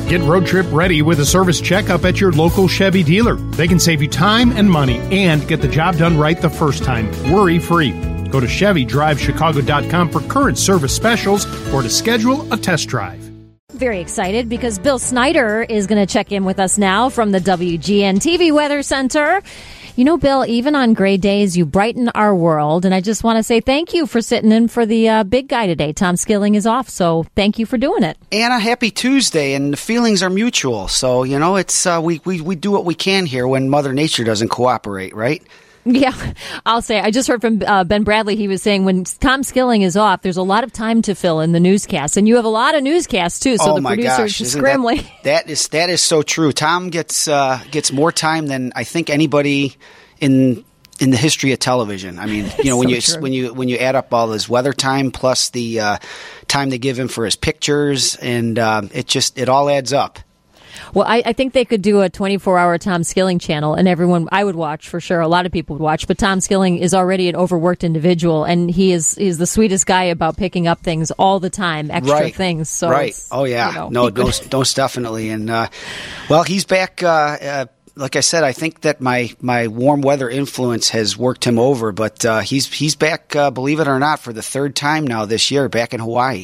Get road trip ready with a service checkup at your local Chevy dealer. They can save you time and money and get the job done right the first time, worry-free. Go to ChevyDriveChicago.com for current service specials or to schedule a test drive. Very excited because Bill Snyder is going to check in with us now from the WGN TV Weather Center. You know, Bill, even on gray days, you brighten our world. And I just want to say thank you for sitting in for the big guy today. Tom Skilling is off, so thank you for doing it. Anna, happy Tuesday, and the feelings are mutual. So, you know, it's we do what we can here when Mother Nature doesn't cooperate, right? Yeah, I'll say. I just heard from Ben Bradley. He was saying when Tom Skilling is off, there's a lot of time to fill in the newscasts. And you have a lot of newscasts, too, so the producers are scrambling. That is so true. Tom gets more time than I think anybody in the history of television. I mean, you know, when you add up all his weather time plus the time they give him for his pictures, and it all adds up. Well, I think they could do a 24-hour Tom Skilling channel, and everyone, I would watch for sure. A lot of people would watch, but Tom Skilling is already an overworked individual, and he's the sweetest guy about picking up things all the time, extra things. So right. Oh, yeah. You know, no, most definitely. And, well, he's back. Like I said, I think that my warm weather influence has worked him over, but he's back, believe it or not, for the third time now this year, back in Hawaii.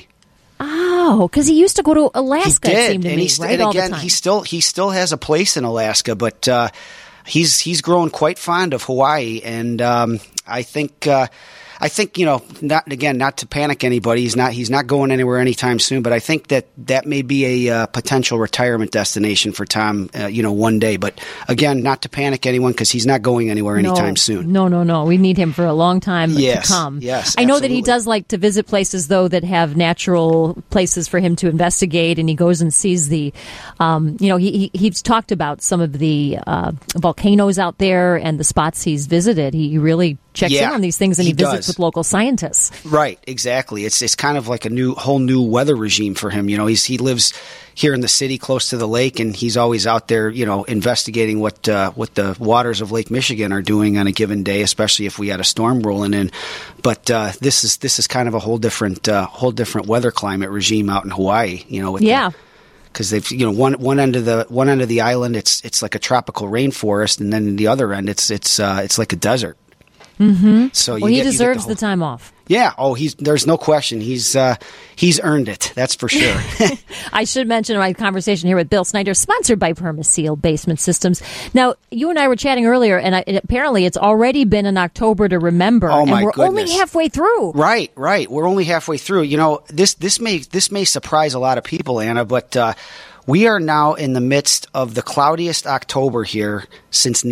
Oh, because he used to go to Alaska. He did, it seemed to and me, right? All again, the time. he still has a place in Alaska, but he's grown quite fond of Hawaii, and I think you know, not to panic anybody. He's not going anywhere anytime soon, but I think that may be a potential retirement destination for Tom. You know, one day. But again, not to panic anyone because he's not going anywhere anytime soon. No. We need him for a long time to come. Yes, I know that he does like to visit places though that have natural places for him to investigate, and he goes and sees the, you know, he's talked about some of the volcanoes out there and the spots he's visited. He really checks in on these things, and he visits with local scientists. Right, exactly. It's kind of like a whole new weather regime for him. You know, he lives here in the city close to the lake, and he's always out there, you know, investigating what the waters of Lake Michigan are doing on a given day, especially if we had a storm rolling in. But this is kind of a whole different weather climate regime out in Hawaii. You know, because they've, you know, one end of the island it's like a tropical rainforest, and then the other end it's like a desert. Mm-hmm. So he deserves the time off. Yeah. Oh, there's no question. He's earned it. That's for sure. I should mention my conversation here with Bill Snyder, sponsored by Permaseal Basement Systems. Now, you and I were chatting earlier, and apparently it's already been an October to remember, and we're only halfway through. Right. We're only halfway through. You know, this may surprise a lot of people, Anna, but we are now in the midst of the cloudiest October here since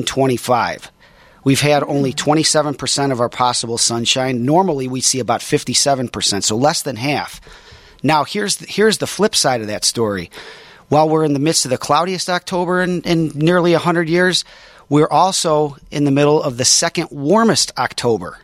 1925. We've had only 27% of our possible sunshine. Normally, we see about 57%, so less than half. Now, here's the flip side of that story. While we're in the midst of the cloudiest October in nearly 100 years, we're also in the middle of the second warmest October.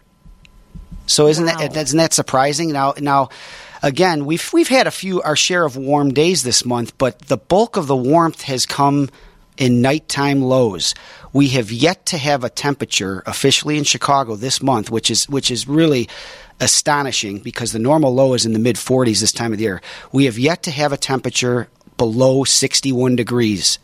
So isn't that surprising? Now, again, we've had our share of warm days this month, but the bulk of the warmth has come in nighttime lows. We have yet to have a temperature officially in Chicago this month, which is really astonishing because the normal low is in the mid-40s this time of the year. We have yet to have a temperature below 61 degrees.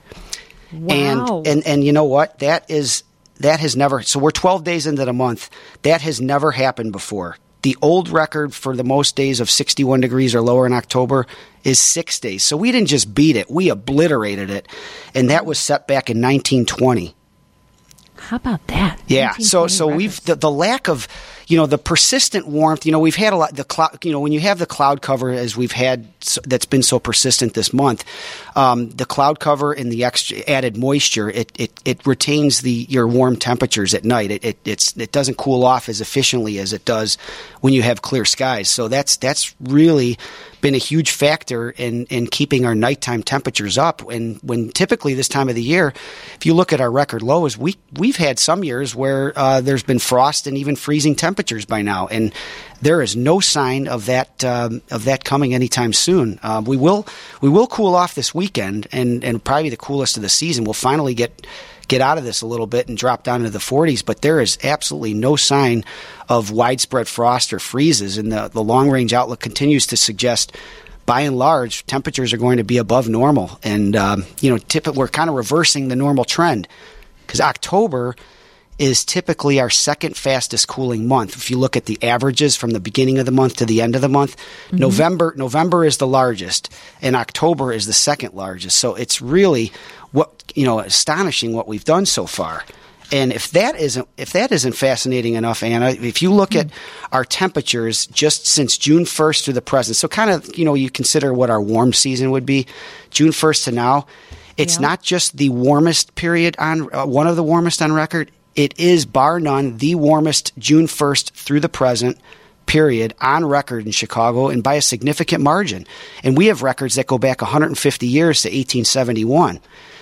Wow. And you know what? That has never. So we're 12 days into the month. That has never happened before. The old record for the most days of 61 degrees or lower in October is 6 days. So we didn't just beat it, we obliterated it. And that was set back in 1920. How about that? Yeah. So we've the lack of, you know, the persistent warmth. You know, we've had a lot. The cloud. You know, when you have the cloud cover as we've had, that's been so persistent this month, the cloud cover and the extra added moisture, it retains your warm temperatures at night. It doesn't cool off as efficiently as it does when you have clear skies. So that's really been a huge factor in keeping our nighttime temperatures up. And when typically this time of the year, if you look at our record lows, we've had some years where there's been frost and even freezing temperatures by now, and there is no sign of that coming anytime soon. We will cool off this weekend, and probably the coolest of the season. We'll finally get out of this a little bit and drop down into the 40s, but there is absolutely no sign of widespread frost or freezes, and the long-range outlook continues to suggest by and large, temperatures are going to be above normal. And, we're kind of reversing the normal trend because October is typically our second fastest cooling month. If you look at the averages from the beginning of the month to the end of the month, November is the largest and October is the second largest. So it's really astonishing what we've done so far. And if that isn't fascinating enough, Anna, if you look at our temperatures just since June 1st through the present, so kind of, you consider what our warm season would be, June 1st to now, it's not just the warmest period one of the warmest on record. It is, bar none, the warmest June 1st through the present period on record in Chicago, and by a significant margin. And we have records that go back 150 years to 1871.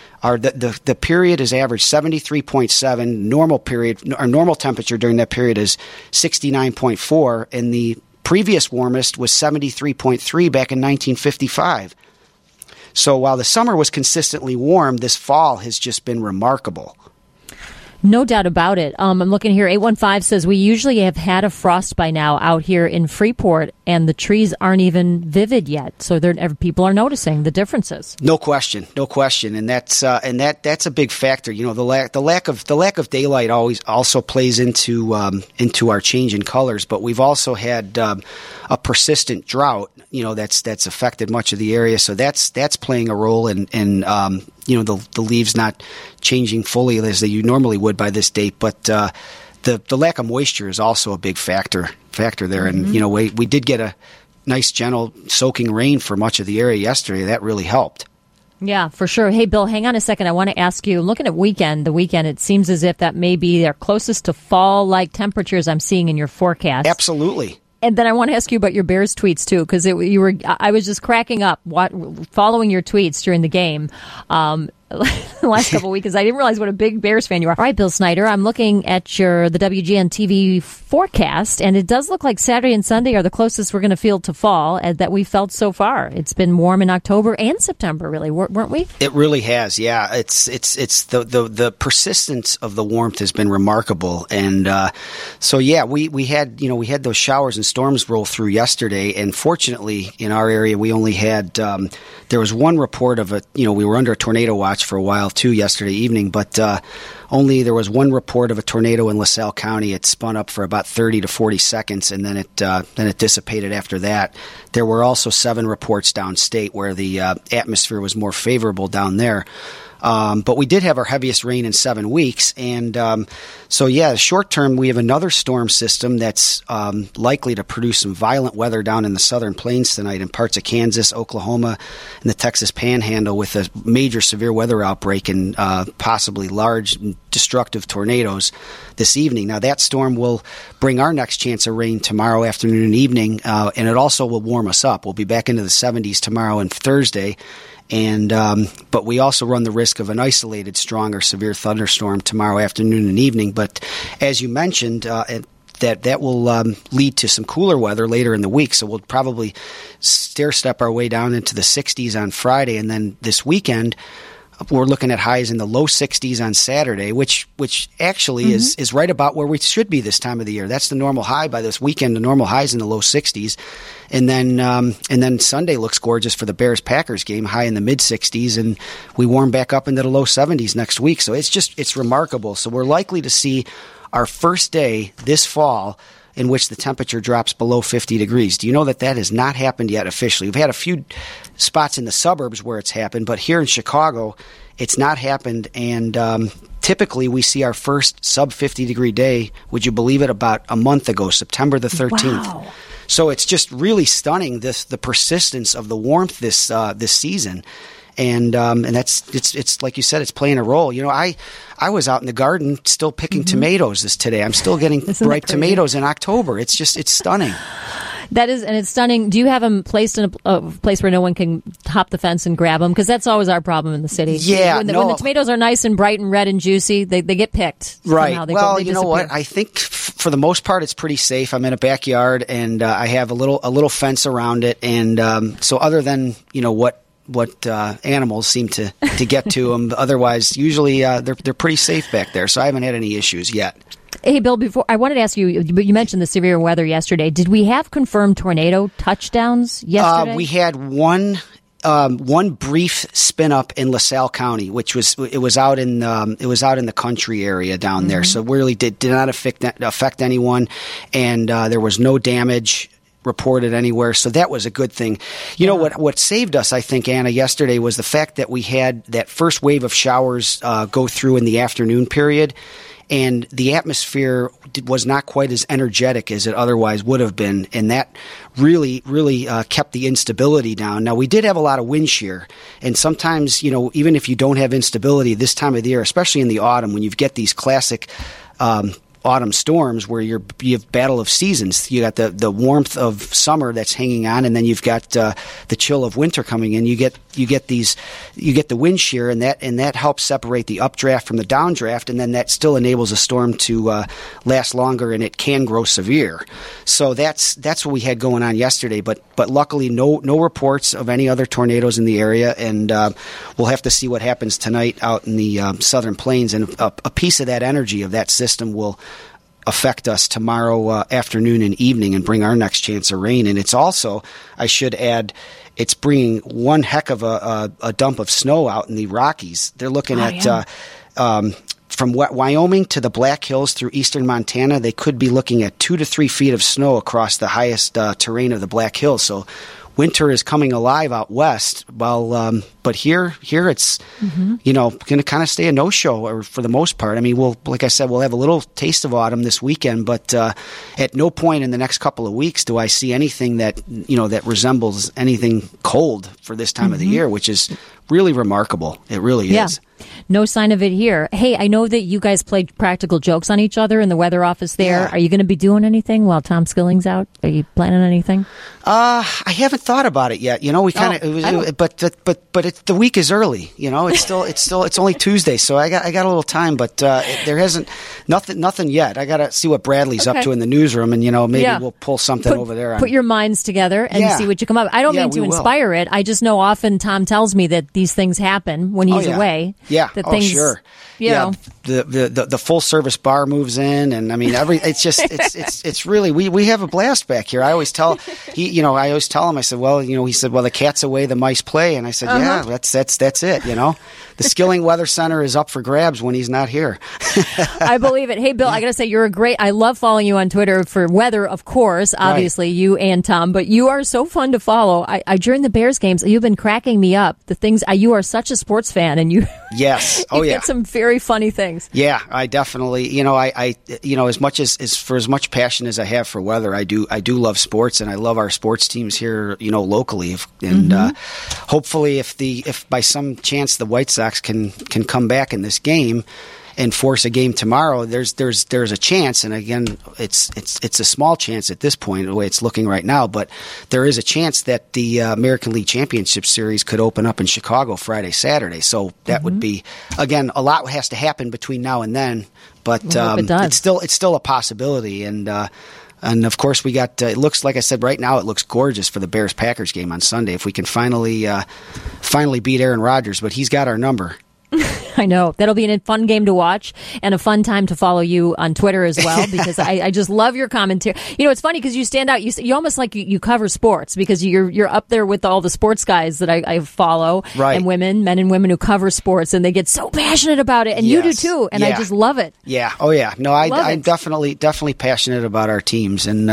The period is averaged 73.7. Normal temperature during that period is 69.4, and the previous warmest was 73.3 back in 1955. So while the summer was consistently warm, this fall has just been remarkable. No doubt about it. I'm looking here. 815 says we usually have had a frost by now out here in Freeport, and the trees aren't even vivid yet. So people are noticing the differences. No question, and that's a big factor. The lack of daylight always also plays into our change in colors. But we've also had a persistent drought. That's affected much of the area. So that's playing a role in the leaves not changing fully as they normally would by this date, but the lack of moisture is also a big factor there. And we did get a nice gentle soaking rain for much of the area yesterday. That really helped. Yeah, for sure. Hey, Bill, hang on a second. I want to ask you, looking at the weekend, it seems as if that may be their closest to fall-like temperatures I'm seeing in your forecast. Absolutely. And then I want to ask you about your Bears tweets too, because I was just cracking up following your tweets during the game. The last couple of weeks, because I didn't realize what a big Bears fan you are. All right, Bill Snyder, I'm looking at the WGN TV forecast, and it does look like Saturday and Sunday are the closest we're going to feel to fall that we felt so far. It's been warm in October and September, really, weren't we? It really has, yeah. It's the persistence of the warmth has been remarkable, and so yeah, we had those showers and storms roll through yesterday, and fortunately in our area we only had there was one report of we were under a tornado watch for a while too yesterday evening, but only there was one report of a tornado in LaSalle County. It spun up for about 30 to 40 seconds, and then it dissipated after that. There were also 7 reports downstate where the atmosphere was more favorable down there. But we did have our heaviest rain in 7 weeks. And so, yeah, short term, we have another storm system that's likely to produce some violent weather down in the southern plains tonight in parts of Kansas, Oklahoma, and the Texas Panhandle with a major severe weather outbreak and possibly large destructive tornadoes this evening. Now, that storm will bring our next chance of rain tomorrow afternoon and evening, and it also will warm us up. We'll be back into the 70s tomorrow and Thursday. And but we also run the risk of an isolated strong or severe thunderstorm tomorrow afternoon and evening. But as you mentioned, that will lead to some cooler weather later in the week. So we'll probably stair-step our way down into the 60s on Friday. And then this weekend, we're looking at highs in the low 60s on Saturday, which actually is right about where we should be this time of the year. That's the normal high by this weekend. The normal high is in the low 60s. And then Sunday looks gorgeous for the Bears-Packers game, high in the mid-60s, and we warm back up into the low 70s next week. So it's remarkable. So we're likely to see our first day this fall in which the temperature drops below 50 degrees. Do you know that has not happened yet officially? We've had a few spots in the suburbs where it's happened, but here in Chicago, it's not happened. And typically we see our first sub-50 degree day, would you believe it, about a month ago, September the 13th. Wow. So it's just really stunning, the persistence of the warmth this season. And it's like you said, it's playing a role. I was out in the garden still picking tomatoes today. I'm still getting ripe tomatoes in October. It's stunning. That is, and it's stunning. Do you have them placed in a place where no one can hop the fence and grab them? Because that's always our problem in the city. Yeah, when the tomatoes are nice and bright and red and juicy, they get picked. Right. Well, you know what? I think for the most part, it's pretty safe. I'm in a backyard, and I have a little fence around it, and so other than what animals seem to get to them. Otherwise, usually they're pretty safe back there, so I haven't had any issues yet. Hey, Bill, before I wanted to ask you, but you mentioned the severe weather yesterday. Did we have confirmed tornado touchdowns yesterday? We had one brief spin up in LaSalle County, which was out in the country area down there. So really did not affect anyone, and there was no damage reported anywhere. So that was a good thing. You know what saved us, I think, Anna, yesterday was the fact that we had that first wave of showers go through in the afternoon period. And the atmosphere was not quite as energetic as it otherwise would have been, and that really kept the instability down. Now, we did have a lot of wind shear, and sometimes, even if you don't have instability this time of the year, especially in the autumn, when you get these classic autumn storms where you have battle of seasons. You got the warmth of summer that's hanging on, and then you've got the chill of winter coming in. You get the wind shear, and that helps separate the updraft from the downdraft, and then that still enables a storm to last longer, and it can grow severe. So that's what we had going on yesterday. But luckily, no reports of any other tornadoes in the area, and we'll have to see what happens tonight out in the southern plains, and a piece of that energy of that system will affect us tomorrow afternoon and evening and bring our next chance of rain. And it's also, I should add, it's bringing one heck of a dump of snow out in the Rockies. They're looking from Wyoming to the Black Hills through eastern Montana, they could be looking at 2 to 3 feet of snow across the highest terrain of the Black Hills. So winter is coming alive out west. Well, but here it's going to kind of stay a no-show, or for the most part. I mean, like I said, we'll have a little taste of autumn this weekend, but at no point in the next couple of weeks do I see anything that that resembles anything cold for this time of the year, which is really remarkable. It really is. No sign of it here. Hey, I know that you guys played practical jokes on each other in the weather office there. Yeah. Are you going to be doing anything while Tom Skilling's out? Are you planning anything? I haven't thought about it yet. We kind of, but the week is early. It's only Tuesday, so I got a little time. But there hasn't nothing yet. I got to see what Bradley's up to in the newsroom, and maybe we'll pull something over there. Put your minds together and see what you come up. I don't mean to inspire it. I just know often Tom tells me that these things happen when he's away. Yeah. Sure. The full service bar moves in, and I mean it's really we have a blast back here. I always tell him, I said, well, he said, well, the cat's away, the mice play, and I said, yeah, that's it. The Skilling Weather Center is up for grabs when he's not here. I believe it. Hey, Bill, I got to say, I love following you on Twitter for weather, of course, obviously, you and Tom, but you are so fun to follow. I during the Bears games, you've been cracking me up. The things, you are such a sports fan, and you yes, you get some very funny things. Yeah, I definitely, I as much passion as I have for weather, I do love sports, and I love our sports teams here, locally, and hopefully if by some chance the White Sox can come back in this game and force a game tomorrow, there's a chance, and again, it's a small chance at this point, the way it's looking right now, but there is a chance that the American League Championship Series could open up in Chicago Friday, Saturday. So that would be, again, a lot has to happen between now and then, but it's still a possibility, and of course, we got. It looks, like I said, right now it looks gorgeous for the Bears-Packers game on Sunday. If we can finally beat Aaron Rodgers, but he's got our number. I know. That'll be a fun game to watch and a fun time to follow you on Twitter as well, because I just love your commentary. It's funny because you stand out. You almost like you cover sports, because you're up there with all the sports guys that I follow, and men and women who cover sports, and they get so passionate about it, and you do too, and I just love it. Yeah. Oh yeah. No, I'm definitely passionate about our teams, and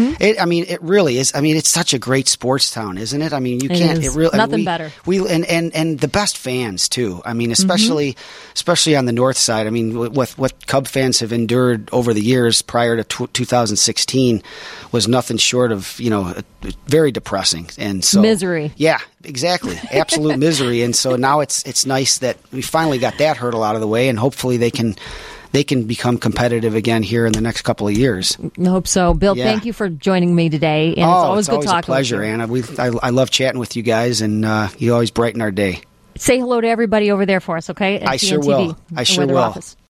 it really is. I mean, it's such a great sports town, isn't it? I mean, you can't. It really nothing better. And the best fans too. I mean, especially on the north side. I mean, what Cub fans have endured over the years prior to 2016 was nothing short of, very depressing. And so misery. Yeah, exactly. Absolute misery. And so now it's nice that we finally got that hurdle out of the way, and hopefully they can become competitive again here in the next couple of years. I hope so. Bill, thank you for joining me today. And it's always good talking with you. It's always a pleasure, Anna. I love chatting with you guys, and you always brighten our day. Say hello to everybody over there for us, okay? I sure will.